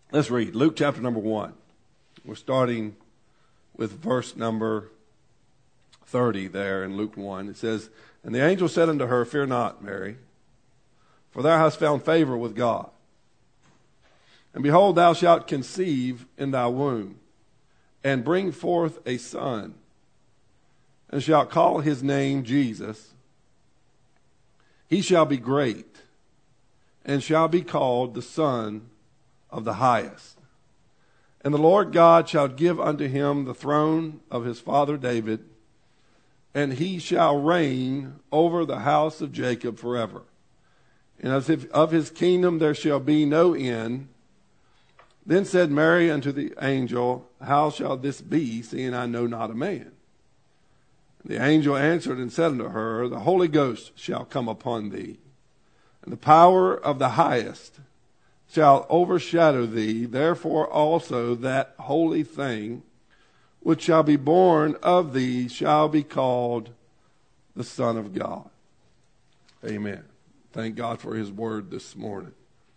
Let's read Luke chapter number 1. We're starting with verse number 30 there in Luke 1. It says, "And the angel said unto her, Fear not, Mary, for thou hast found favor with God. And behold, thou shalt conceive in thy womb, and bring forth a son, and shalt call his name Jesus. He shall be great, and shall be called the Son of the Highest. And the Lord God shall give unto him the throne of his father David, and he shall reign over the house of Jacob forever. And as if of his kingdom there shall be no end. Then said Mary unto the angel, How shall this be, seeing I know not a man? And the angel answered and said unto her, The Holy Ghost shall come upon thee, and the power of the Highest shall overshadow thee. Therefore also that holy thing which shall be born of thee shall be called the Son of God." Amen. Thank God for his word this morning.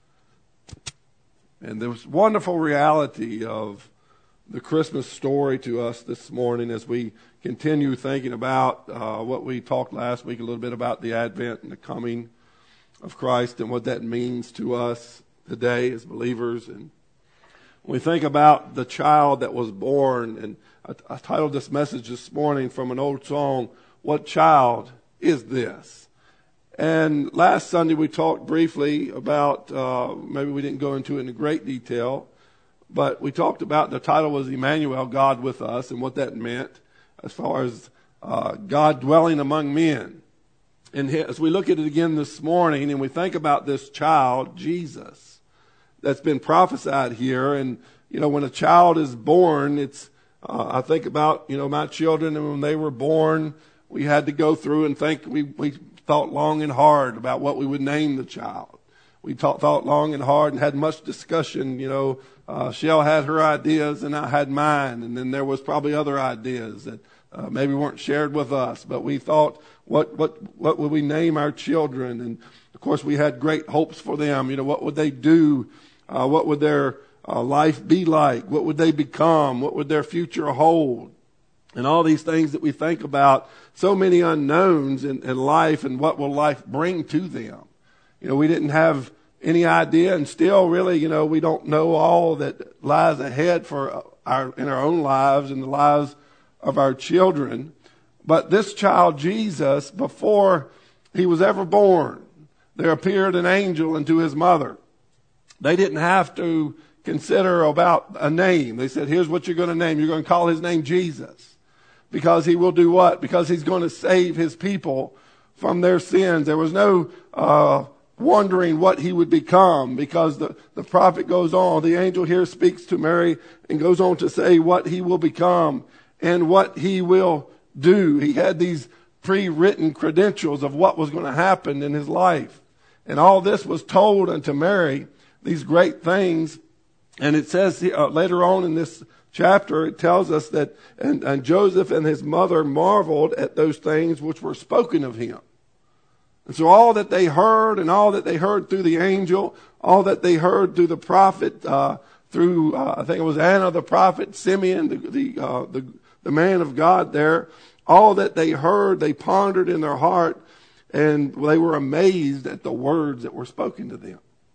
And this wonderful reality of the Christmas story to us this morning as we continue thinking about what we talked last week, a little bit about the advent and the coming of Christ and what that means to us today as believers. And when we think about the child that was born, and I titled this message this morning from an old song, What Child Is This? And last Sunday we talked briefly about, maybe we didn't go into it in great detail, but we talked about, the title was Emmanuel, God with us, and what that meant as far as God dwelling among men. And as we look at it again this morning and we think about this child, Jesus, that's been prophesied here, and when a child is born, it's I think about my children, and when they were born, we had to go through and think. We thought long and hard about what we would name the child. We thought long and hard and had much discussion. Shell had her ideas and I had mine, and then there was probably other ideas that maybe weren't shared with us. But we thought, what would we name our children? And of course, we had great hopes for them. What would they do? What would their life be like? What would they become? What would their future hold? And all these things that we think about, so many unknowns in life, and what will life bring to them. We didn't have any idea, and still really, we don't know all that lies ahead for in our own lives and the lives of our children. But this child, Jesus, before he was ever born, there appeared an angel unto his mother. They didn't have to consider about a name. They said, here's what you're going to name. You're going to call his name Jesus. Because he will do what? Because he's going to save his people from their sins. There was no wondering what he would become, because the prophet goes on. The angel here speaks to Mary and goes on to say what he will become and what he will do. He had these pre-written credentials of what was going to happen in his life. And all this was told unto Mary, these great things. And it says later on in this chapter, it tells us that and Joseph and his mother marveled at those things which were spoken of him. And so all that they heard, and all that they heard through the angel, all that they heard through the prophet, through I think it was Anna the prophet, Simeon, the man of God there, all that they heard, they pondered in their heart, and they were amazed at the words that were spoken to them.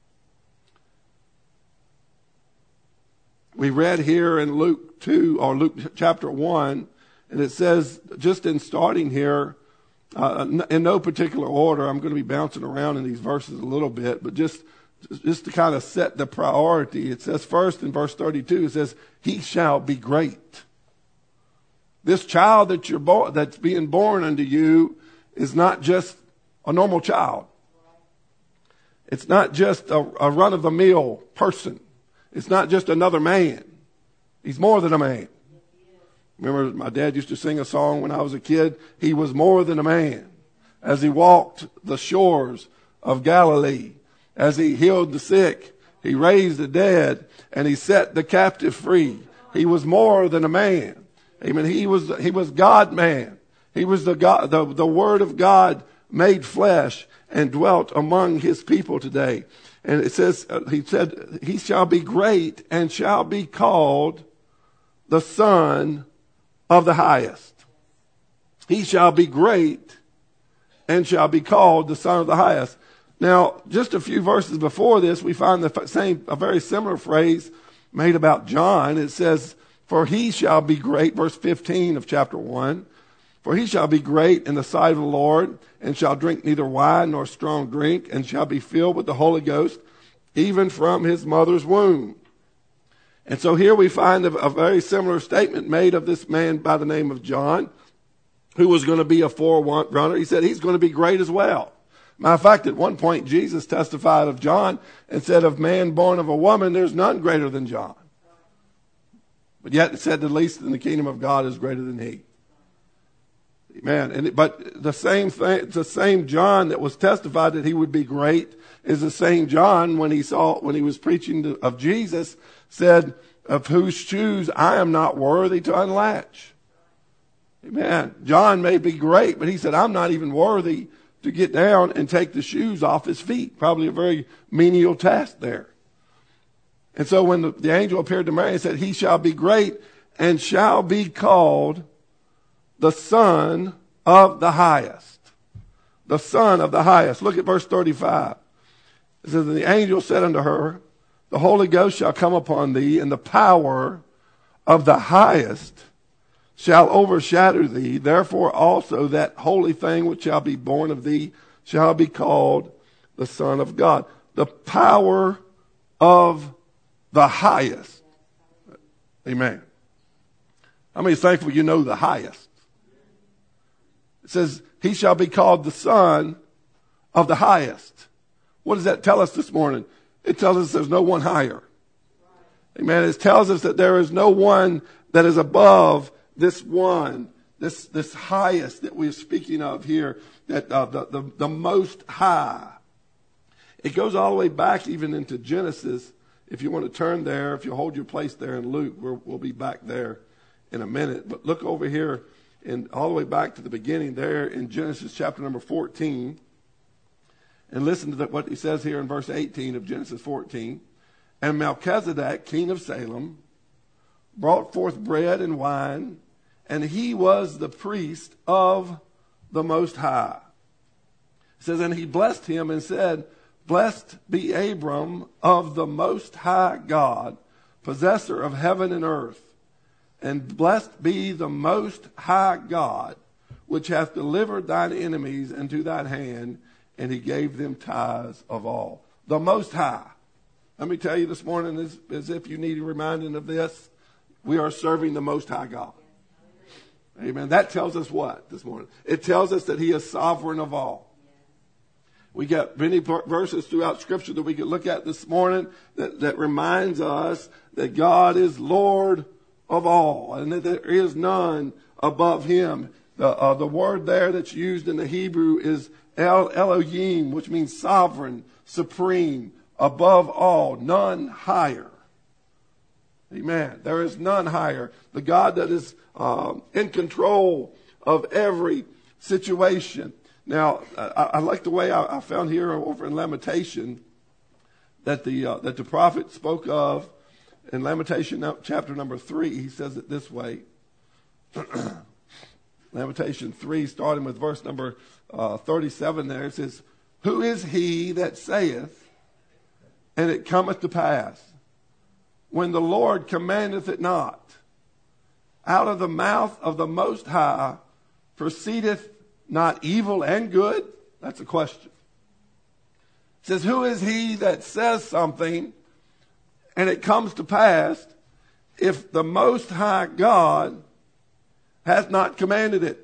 We read here in Luke 2, or Luke chapter 1, and it says, just in starting here, in no particular order, I'm going to be bouncing around in these verses a little bit, but just to kind of set the priority. It says first in verse 32, it says, he shall be great. This child that's being born unto you is not just a normal child. It's not just a run-of-the-mill person. It's not just another man. He's more than a man. Remember, my dad used to sing a song when I was a kid. He was more than a man. As he walked the shores of Galilee, as he healed the sick, he raised the dead, and he set the captive free. He was more than a man. Amen. He was God-man. He was the Word of God made flesh and dwelt among his people today. And it says, he said, he shall be great and shall be called the Son of the Highest. He shall be great and shall be called the Son of the Highest. Now, just a few verses before this, we find a very similar phrase made about John. It says, for he shall be great, verse 15 of chapter 1. For he shall be great in the sight of the Lord, and shall drink neither wine nor strong drink, and shall be filled with the Holy Ghost, even from his mother's womb. And so here we find a very similar statement made of this man by the name of John, who was going to be a forerunner. He said he's going to be great as well. Matter of fact, at one point, Jesus testified of John and said, of man born of a woman, there's none greater than John. But yet it said the least in the kingdom of God is greater than he. Amen. But the same thing, the same John that was testified that he would be great is the same John when he was preaching of Jesus said, of whose shoes I am not worthy to unlatch. Amen. John may be great, but he said, I'm not even worthy to get down and take the shoes off his feet. Probably a very menial task there. And so when the angel appeared to Mary and said, he shall be great and shall be called the Son of the Highest. The Son of the Highest. Look at verse 35. It says, and the angel said unto her, the Holy Ghost shall come upon thee, and the power of the Highest shall overshadow thee. Therefore also that holy thing which shall be born of thee shall be called the Son of God. The power of the Highest. Amen. How many is thankful you know the highest? It says, he shall be called the Son of the Highest. What does that tell us this morning? It tells us there's no one higher. Amen. It tells us that there is no one that is above this one, this highest that we're speaking of here, that the Most High. It goes all the way back even into Genesis. If you want to turn there, if you hold your place there in Luke, we'll be back there in a minute. But look over here and all the way back to the beginning there in Genesis chapter number 14. And listen to what he says here in verse 18 of Genesis 14. And Melchizedek, king of Salem, brought forth bread and wine, and he was the priest of the Most High. It says, and he blessed him and said, blessed be Abram of the Most High God, possessor of heaven and earth. And blessed be the Most High God, which hath delivered thine enemies into thine hand, and he gave them tithes of all. The Most High. Let me tell you this morning, as if you need a reminding of this, we are serving the Most High God. Amen. That tells us what this morning? It tells us that he is sovereign of all. We got many verses throughout Scripture that we could look at this morning that reminds us that God is Lord of all, and that there is none above him. The word there that's used in the Hebrew is Elohim, which means sovereign, supreme, above all, none higher. Amen. There is none higher. The God that is in control of every situation. Now, I like the way I found here over in Lamentation that the prophet spoke of in Lamentation chapter number 3. He says it this way. Lamentation 3, starting with verse number 37 there, it says, who is he that saith, and it cometh to pass, when the Lord commandeth it not? Out of the mouth of the Most High proceedeth not evil and good? That's a question. It says, who is he that says something, and it comes to pass, if the Most High God hath not commanded it?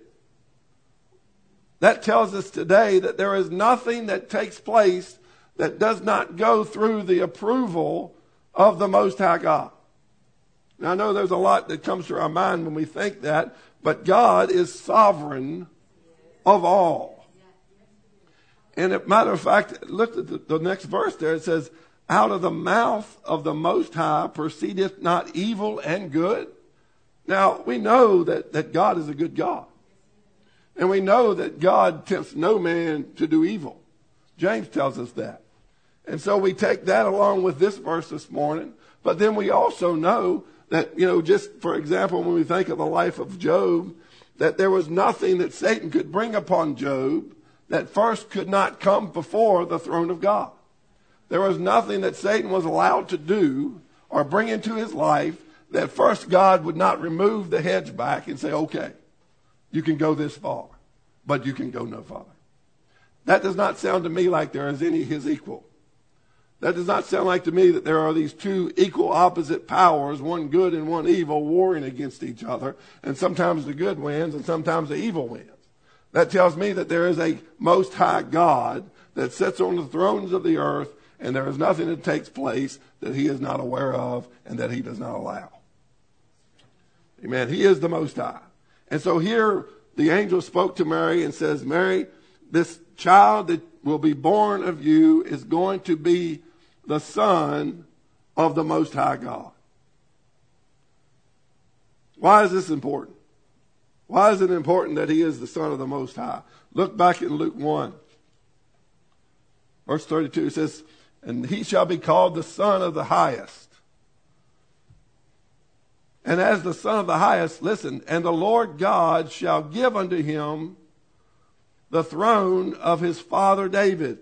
That tells us today that there is nothing that takes place that does not go through the approval of the Most High God. Now, I know there's a lot that comes to our mind when we think that, but God is sovereign of all. And as a matter of fact, look at the next verse there. It says, out of the mouth of the Most High proceedeth not evil and good? Now, we know that God is a good God. And we know that God tempts no man to do evil. James tells us that. And so we take that along with this verse this morning. But then we also know that, just for example, when we think of the life of Job, that there was nothing that Satan could bring upon Job that first could not come before the throne of God. There was nothing that Satan was allowed to do or bring into his life that first God would not remove the hedge back and say, okay, you can go this far, but you can go no farther. That does not sound to me like there is any his equal. That does not sound like to me that there are these two equal opposite powers, one good and one evil, warring against each other. And sometimes the good wins and sometimes the evil wins. That tells me that there is a most high God that sits on the thrones of the earth, and there is nothing that takes place that he is not aware of and that he does not allow. Amen. He is the most high. And so here the angel spoke to Mary and says, Mary, this child that will be born of you is going to be the Son of the Most High God. Why is this important? Why is it important that he is the Son of the Most High? Look back in Luke 1. Verse 32 it says, and he shall be called the Son of the Highest. And as the Son of the Highest, listen, and the Lord God shall give unto him the throne of his father David.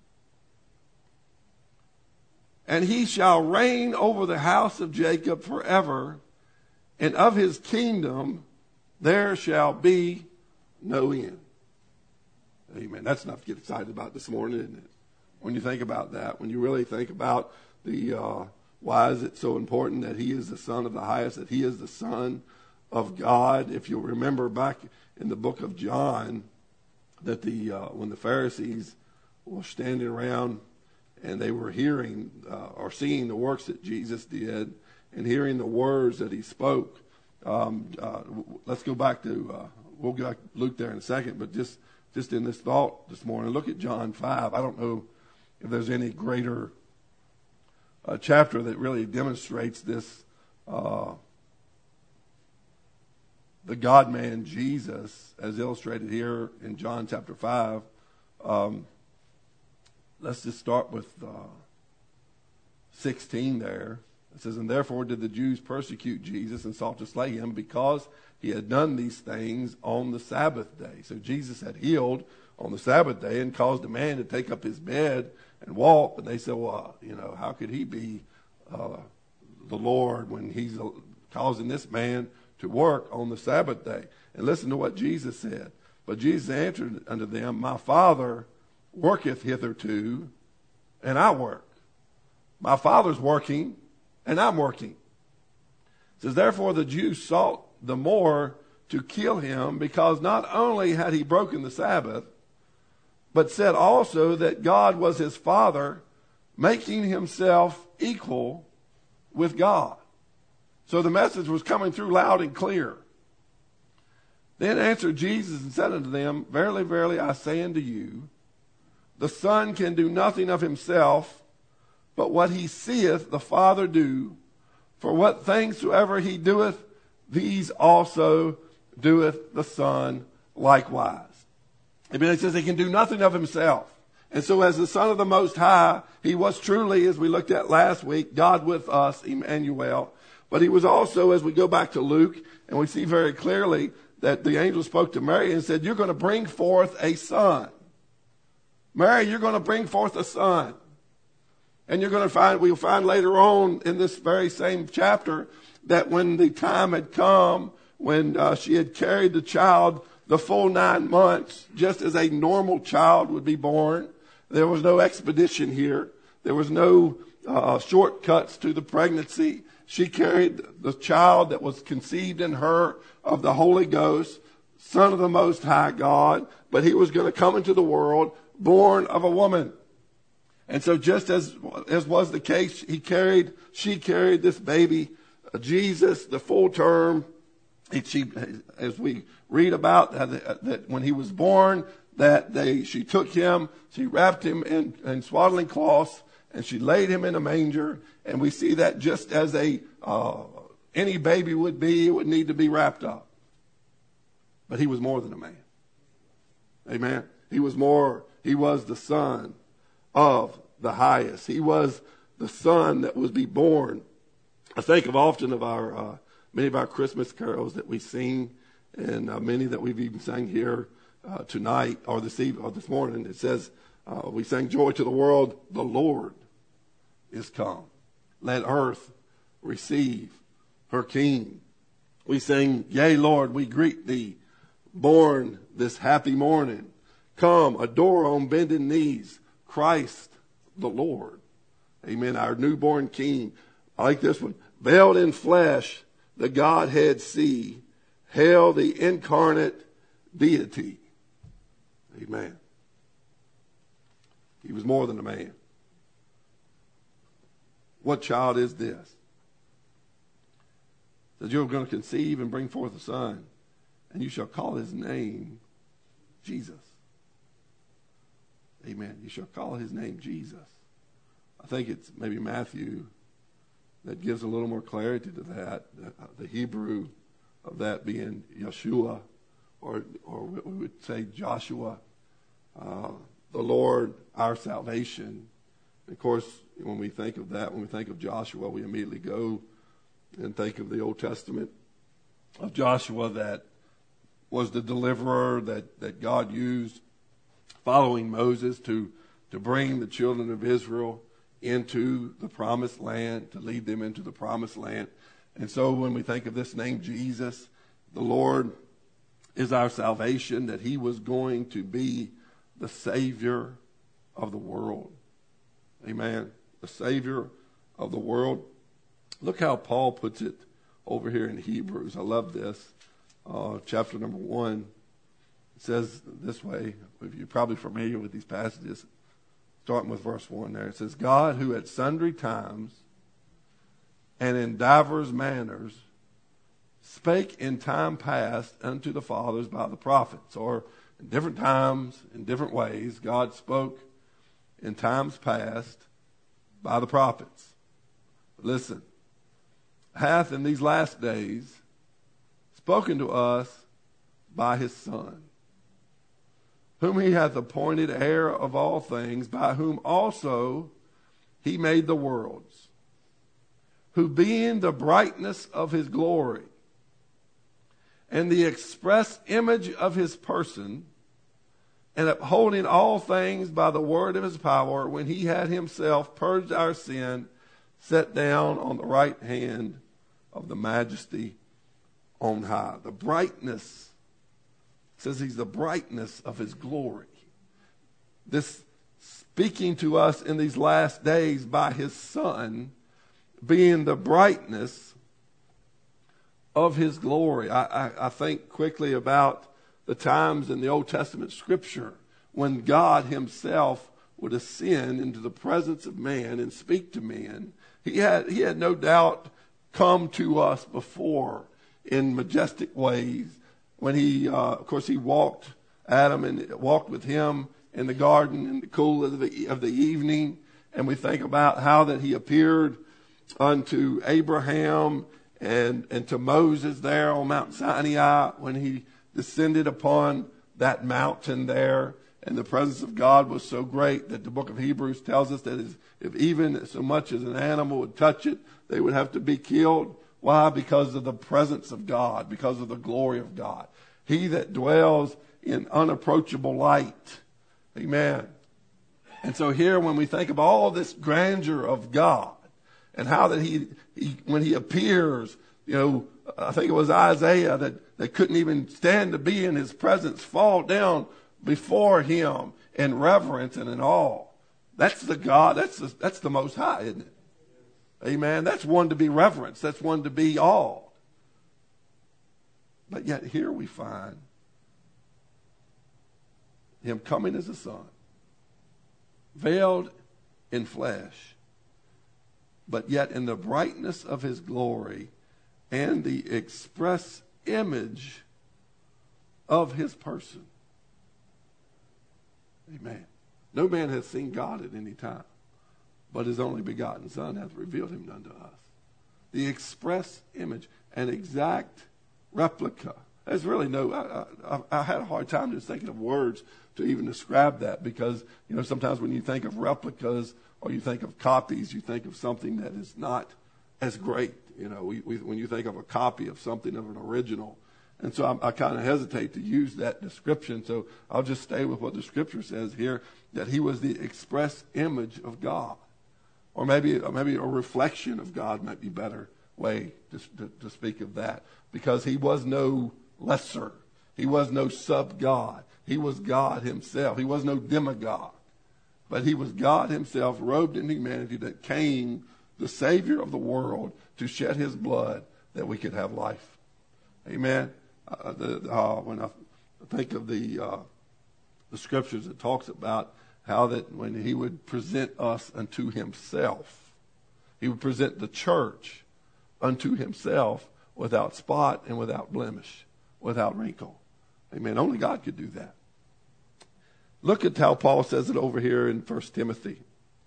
And he shall reign over the house of Jacob forever, and of his kingdom there shall be no end. Amen. That's enough to get excited about this morning, isn't it? When you think about that, when you really think about why is it so important that he is the Son of the Highest, that he is the Son of God. If you'll remember back in the book of John, that when the Pharisees were standing around and they were hearing or seeing the works that Jesus did and hearing the words that he spoke. Let's go back to, we'll go back to Luke there in a second, but just in this thought this morning, look at John 5. I don't know if there's any greater chapter that really demonstrates this, the God-man Jesus, as illustrated here in John chapter 5. Let's just start with 16 there. It says, and therefore did the Jews persecute Jesus and sought to slay him because he had done these things on the Sabbath day. So Jesus had healed on the Sabbath day and caused a man to take up his bed and walk. And they said, well, how could he be the Lord when he's causing this man to work on the Sabbath day? And listen to what Jesus said. But Jesus answered unto them, my Father worketh hitherto, and I work. My Father's working, and I'm working. It says, therefore the Jews sought the more to kill him, because not only had he broken the Sabbath, but said also that God was his Father, making himself equal with God. So the message was coming through loud and clear. Then answered Jesus and said unto them, verily, verily, I say unto you, the Son can do nothing of himself, but what he seeth the Father do. For what things soever he doeth, these also doeth the Son likewise. Amen. It says he can do nothing of himself. And so as the Son of the Most High, he was truly, as we looked at last week, God with us, Emmanuel. But he was also, as we go back to Luke, and we see very clearly that the angel spoke to Mary and said, you're going to bring forth a son. Mary, you're going to bring forth a son. And we'll find later on in this very same chapter that when the time had come, when she had carried the child the full 9 months, just as a normal child would be born, there was no expedition here. There was no shortcuts to the pregnancy. She carried the child that was conceived in her of the Holy Ghost, Son of the Most High God, but he was going to come into the world born of a woman. And so just as was the case, she carried this baby, Jesus, the full term. As we read about that when he was born, she took him, she wrapped him in swaddling cloths, and she laid him in a manger. And we see that just as any baby would be, it would need to be wrapped up. But he was more than a man. Amen. He was the Son of the highest. He was the Son that was be born. I think of often of our many of our Christmas carols that we sing, and many that we've even sang here tonight or this morning. It says we sang "Joy to the world, the Lord is come. Let earth receive her King." We sing, "Yea, Lord, we greet thee, born this happy morning. Come, adore on bended knees, Christ the Lord." Amen. Our newborn King. I like this one. "Veiled in flesh, the Godhead see. Hail the incarnate deity." Amen. He was more than a man. What child is this? That you're going to conceive and bring forth a son, and you shall call his name Jesus. Amen. You shall call his name Jesus. I think it's maybe Matthew that gives a little more clarity to that. The Hebrew of that being Yeshua, or we would say Joshua, the Lord, our salvation. And of course, when we think of that, when we think of Joshua, we immediately go and think of the Old Testament of Joshua that was the deliverer that God used following Moses to bring the children of Israel into the promised land, to lead them into the promised land. And so when we think of this name Jesus, the Lord is our salvation, that he was going to be the Savior of the world. Amen. The Savior of the world. Look how Paul puts it over here in Hebrews. I love this. Chapter number 1. It says this way. If you're probably familiar with these passages, starting with verse 1 there. It says, "God, who at sundry times and in divers manners spake in time past unto the fathers by the prophets." Or in different times, in different ways, God spoke in times past by the prophets. Listen. "Hath in these last days spoken to us by his Son, whom he hath appointed heir of all things, by whom also he made the worlds, who being the brightness of his glory and the express image of his person, and upholding all things by the word of his power, when he had himself purged our sin, sat down on the right hand of the majesty on high." The brightness, it says he's the brightness of his glory. This speaking to us in these last days by his Son, being the brightness of his glory. I think quickly about the times in the Old Testament scripture when God himself would ascend into the presence of man and speak to men. He had no doubt come to us before in majestic ways when he, of course, he walked Adam and walked with him in the garden in the cool of the evening. And we think about how that he appeared unto Abraham and to Moses there on Mount Sinai when he descended upon that mountain there. And the presence of God was so great that the book of Hebrews tells us that if even so much as an animal would touch it, they would have to be killed. Why? Because of the presence of God, because of the glory of God. He that dwells in unapproachable light. Amen. And so here when we think of all this grandeur of God and how that he when he appears, I think it was Isaiah that couldn't even stand to be in his presence, fall down before him in reverence and in awe. That's the God, that's the Most High, isn't it? Amen. That's one to be reverenced. That's one to be awed. But yet here we find him coming as a son, veiled in flesh, but yet in the brightness of his glory and the express image of his person. Amen. No man has seen God at any time, but his only begotten Son hath revealed him unto us. The express image, an exact replica. There's really I had a hard time just thinking of words to even describe that because, sometimes when you think of replicas or you think of copies, you think of something that is not as great. When you think of a copy of something of an original. And so I kind of hesitate to use that description. So I'll just stay with what the Scripture says here, that he was the express image of God. Or maybe a reflection of God might be a better way to speak of that. Because he was no lesser. He was no sub-God. He was God himself. He was no demigod. But he was God himself, robed in humanity, that came, the Savior of the world, to shed his blood that we could have life. Amen. When I think of the Scriptures, it talks about how that when he would present us unto himself, he would present the church unto himself without spot and without blemish, without wrinkle. Amen. Only God could do that. Look at how Paul says it over here in 1 Timothy.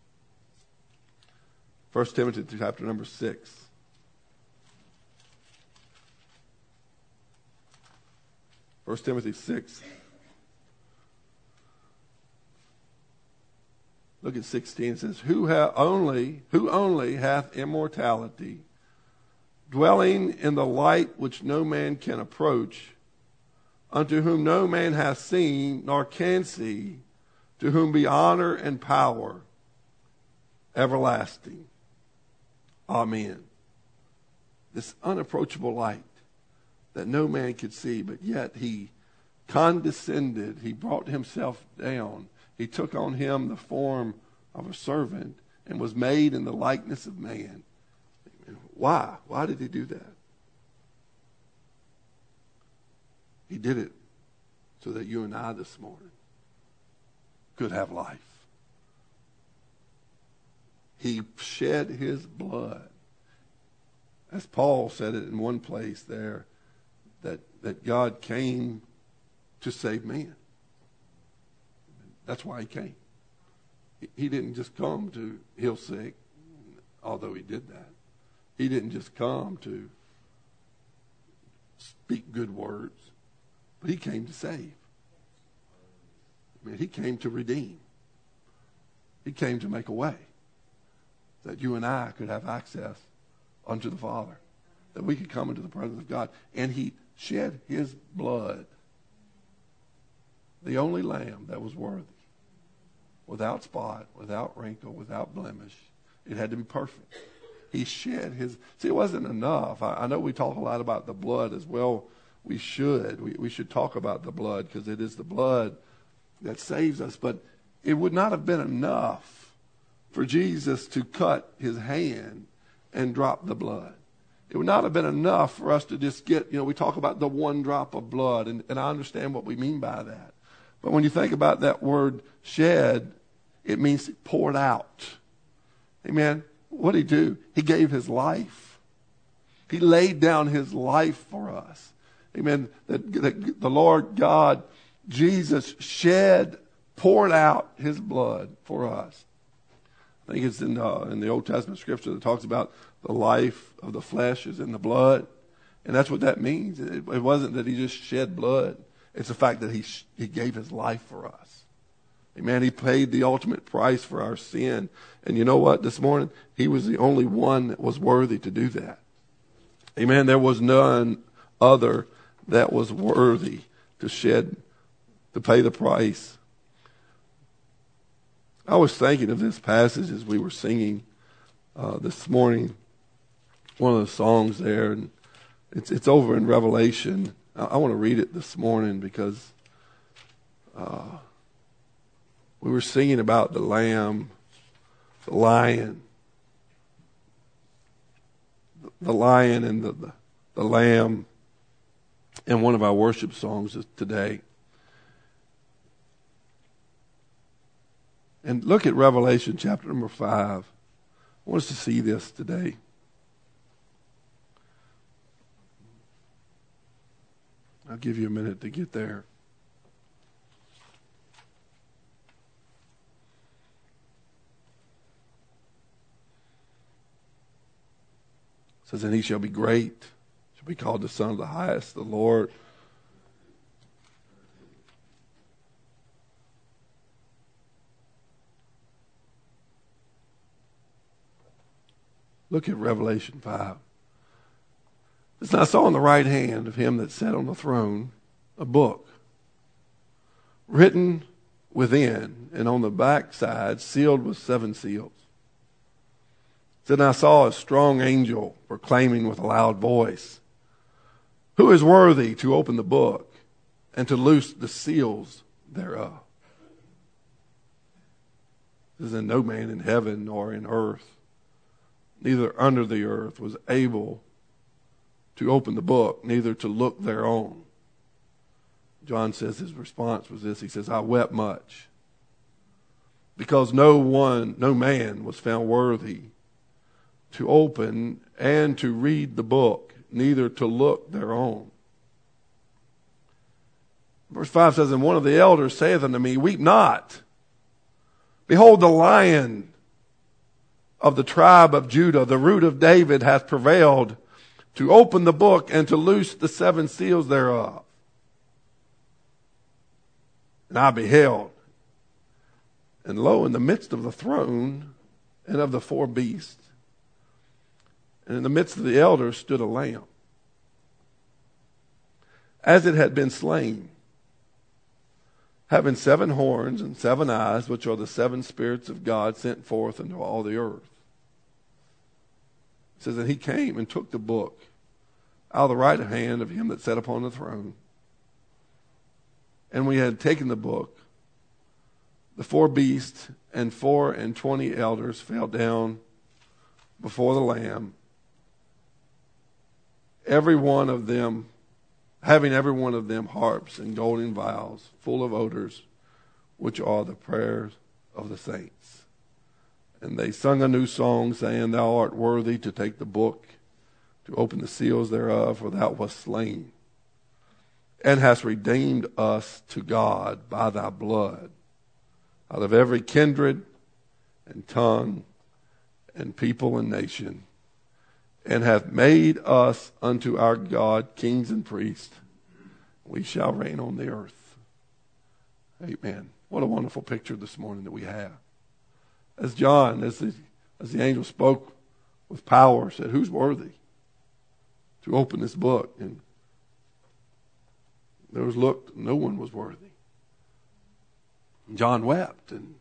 1 Timothy chapter number 6. First Timothy 6. Look at 16. It says, Who only hath immortality, dwelling in the light which no man can approach, unto whom no man hath seen nor can see, to whom be honor and power everlasting. Amen. This unapproachable light that no man could see, but yet he condescended. He brought himself down. He took on him the form of a servant and was made in the likeness of man. Why? Why did he do that? He did it so that you and I this morning could have life. He shed his blood. As Paul said it in one place there, that God came to save man. That's why he came. He didn't just come to heal sick, although he did that. He didn't just come to speak good words, but he came to save. He came to redeem. He came to make a way that you and I could have access unto the Father, that we could come into the presence of God. And he shed his blood, the only lamb that was worthy, without spot, without wrinkle, without blemish. It had to be perfect. He shed his... See, it wasn't enough. I know we talk a lot about the blood as well. We should. We should talk about the blood, because it is the blood that saves us. But it would not have been enough for Jesus to cut his hand and drop the blood. It would not have been enough for us to just get, we talk about the one drop of blood, and I understand what we mean by that. But when you think about that word shed, it means poured out. Amen. What did he do? He gave his life. He laid down his life for us. Amen. That the Lord God, Jesus, poured out his blood for us. I think it's in the Old Testament scripture that talks about the life of the flesh is in the blood. And that's what that means. It wasn't that he just shed blood. It's the fact that he gave his life for us. Amen. He paid the ultimate price for our sin. And you know what? This morning, he was the only one that was worthy to do that. Amen. There was none other that was worthy to pay the price. I was thinking of this passage as we were singing this morning. One of the songs there, and it's over in Revelation. I want to read it this morning because we were singing about the Lamb, the Lion, and the Lamb in one of our worship songs today. And look at Revelation chapter number 5. I want us to see this today. I'll give you a minute to get there. It says, and he shall be great, shall be called the Son of the Highest, the Lord. Look at Revelation 5. It says, I saw in the right hand of him that sat on the throne a book written within, and on the back side sealed with 7 seals. Then I saw a strong angel proclaiming with a loud voice, who is worthy to open the book and to loose the seals thereof? It says, and no man in heaven nor in earth, neither under the earth, was able to open the book, neither to look thereon. John says his response was this. He says, I wept much, because no man was found worthy to open and to read the book, neither to look thereon. Verse 5 says, and one of the elders saith unto me, weep not. Behold, the Lion of the tribe of Judah, the root of David, hath prevailed to open the book and to loose the 7 seals thereof. And I beheld, and lo, in the midst of the throne and of the 4 beasts, and in the midst of the elders stood a lamb, as it had been slain, having 7 horns and 7 eyes, which are the 7 spirits of God sent forth into all the earth. It says, and he came and took the book out of the right hand of him that sat upon the throne. And we had taken the book, the 4 beasts and 24 elders fell down before the Lamb, every one of them having harps and golden vials full of odors, which are the prayers of the saints. And they sung a new song, saying, thou art worthy to take the book, to open the seals thereof, for thou wast slain, and hast redeemed us to God by thy blood, out of every kindred and tongue and people and nation, and hath made us unto our God kings and priests. We shall reign on the earth. Amen. What a wonderful picture this morning that we have. As John, as the angel spoke with power, said, who's worthy to open this book? And there was looked, no one was worthy. And John wept, and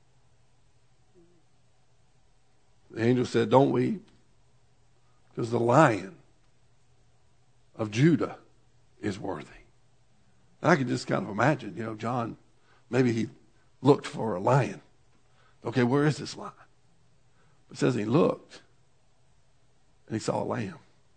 the angel said, don't weep, because the Lion of Judah is worthy. And I can just kind of imagine, John, maybe he looked for a lion. Okay, where is this lion? It says he looked, and he saw a lamb.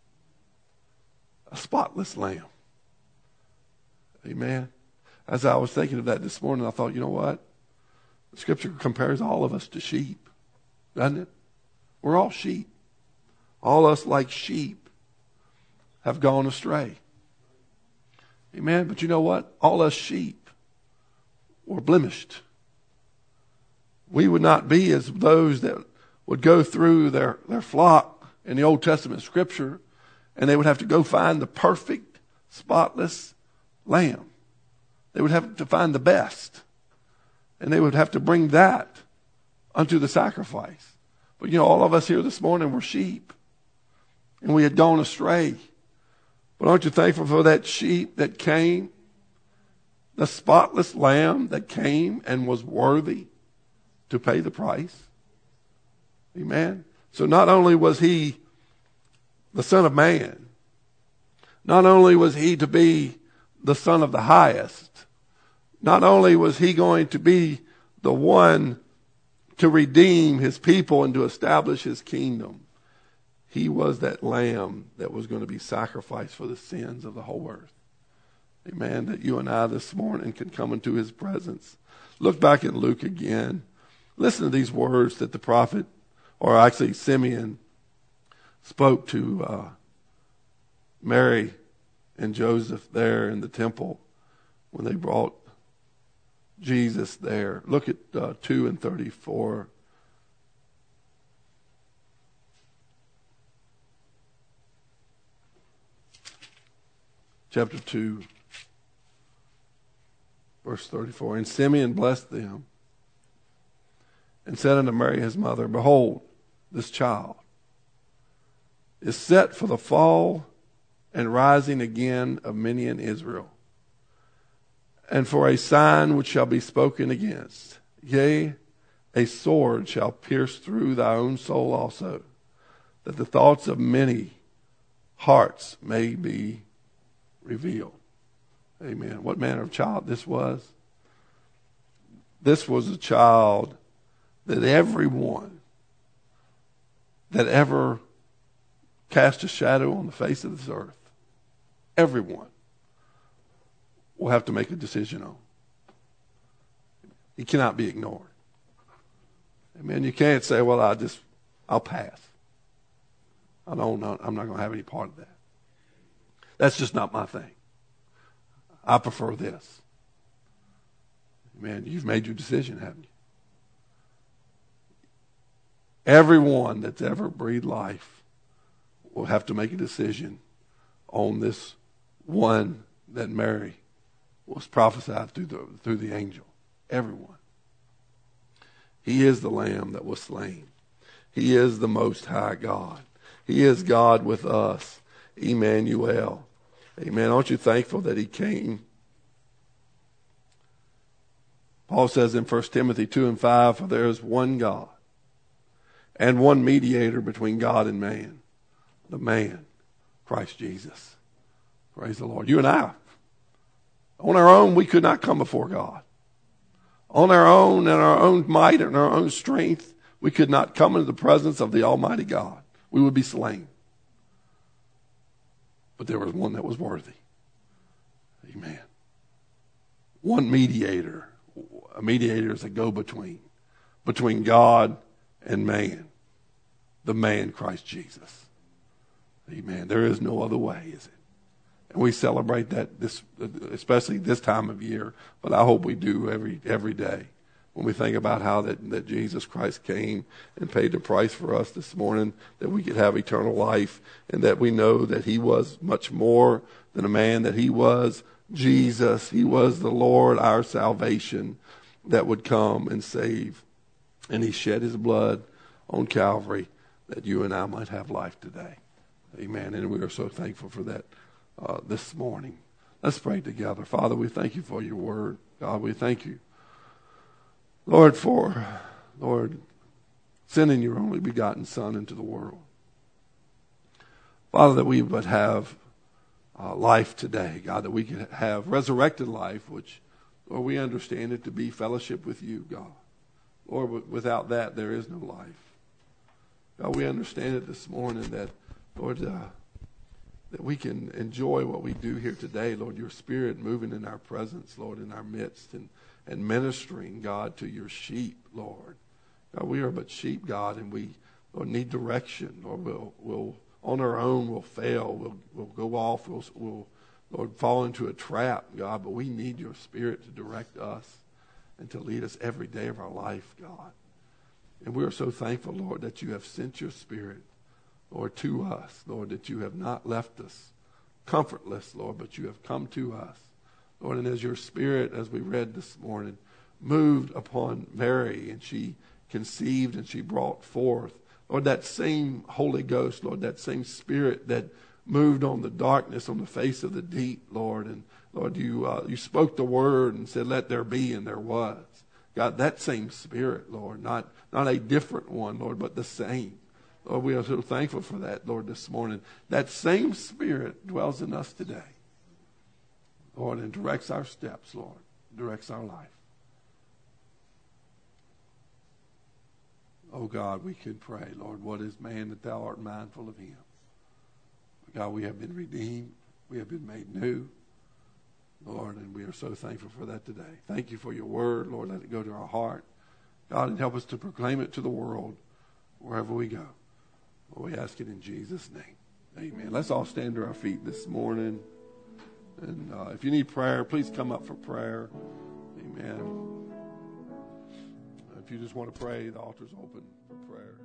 A spotless lamb. Amen. As I was thinking of that this morning, I thought, you know what? The Scripture compares all of us to sheep, doesn't it? We're all sheep. All us like sheep have gone astray. Amen. But you know what? All us sheep were blemished. We would not be as those that would go through their flock in the Old Testament Scripture, and they would have to go find the perfect, spotless lamb. They would have to find the best, and they would have to bring that unto the sacrifice. But all of us here this morning were sheep, and we had gone astray. But aren't you thankful for that sheep that came, the spotless lamb that came and was worthy to pay the price? Amen. So not only was he the Son of Man, not only was he to be the Son of the Highest, not only was he going to be the one to redeem his people and to establish his kingdom, he was that lamb that was going to be sacrificed for the sins of the whole earth. Amen. That you and I this morning can come into his presence. Look back at Luke again. Listen to these words that the prophet, or actually Simeon, spoke to Mary and Joseph there in the temple when they brought Jesus there. Look at 2 and 34. Chapter 2, verse 34. And Simeon blessed them and said unto Mary his mother, behold, this child is set for the fall and rising again of many in Israel, and for a sign which shall be spoken against. Yea, a sword shall pierce through thy own soul also, that the thoughts of many hearts may be revealed. Amen. What manner of child this was? This was a child that everyone that ever cast a shadow on the face of this earth, everyone will have to make a decision on. He cannot be ignored. Amen. You can't say, well, I'll pass. I'm not going to have any part of that. That's just not my thing. I prefer this. Amen. You've made your decision, haven't you? Everyone that's ever breathed life will have to make a decision on this one that Mary was prophesied through the angel. Everyone. He is the Lamb that was slain. He is the Most High God. He is God with us. Emmanuel. Amen. Aren't you thankful that he came? Paul says in 1 Timothy 2:5, for there is one God and one mediator between God and man, the man, Christ Jesus. Praise the Lord. You and I, on our own, we could not come before God. On our own, and our own might and our own strength, we could not come into the presence of the Almighty God. We would be slain. But there was one that was worthy. Amen. One mediator. A mediator is a go-between. Between God and man. The man, Christ Jesus. Amen. There is no other way, is it? And we celebrate that, especially this time of year. But I hope we do every day. When we think about how that Jesus Christ came and paid the price for us this morning, that we could have eternal life, and that we know that he was much more than a man, that he was Jesus. He was the Lord, our salvation, that would come and save. And he shed his blood on Calvary that you and I might have life today. Amen. And we are so thankful for that this morning. Let's pray together. Father, we thank you for your word. God, we thank you, Lord, for sending your only begotten Son into the world. Father, that we would have life today, God, that we could have resurrected life, which, Lord, we understand it to be fellowship with you, God. Lord, without that, there is no life. God, we understand it this morning that, Lord, that we can enjoy what we do here today, Lord, your Spirit moving in our presence, Lord, in our midst, and ministering, God, to your sheep, Lord. God, we are but sheep, God, and we, Lord, need direction. Lord, we'll on our own, we'll fail. We'll go off. We'll, Lord, fall into a trap, God, but we need your Spirit to direct us and to lead us every day of our life, God. And we are so thankful, Lord, that you have sent your Spirit, Lord, to us, Lord, that you have not left us comfortless, Lord, but you have come to us. Lord, and as your Spirit, as we read this morning, moved upon Mary, and she conceived and she brought forth, Lord, that same Holy Ghost, Lord, that same Spirit that moved on the darkness on the face of the deep, Lord, and Lord, you spoke the word and said, let there be, and there was. God, that same Spirit, Lord, not a different one, Lord, but the same. Lord, we are so thankful for that, Lord, this morning. That same Spirit dwells in us today, Lord, and directs our steps, Lord, directs our life. Oh, God, we can pray, Lord, what is man that thou art mindful of him? God, we have been redeemed. We have been made new, Lord, and we are so thankful for that today. Thank you for your word, Lord. Let it go to our heart, God, and help us to proclaim it to the world wherever we go. Lord, we ask it in Jesus' name. Amen. Let's all stand to our feet this morning. And if you need prayer, please come up for prayer. Amen. If you just want to pray, the altar's open for prayer.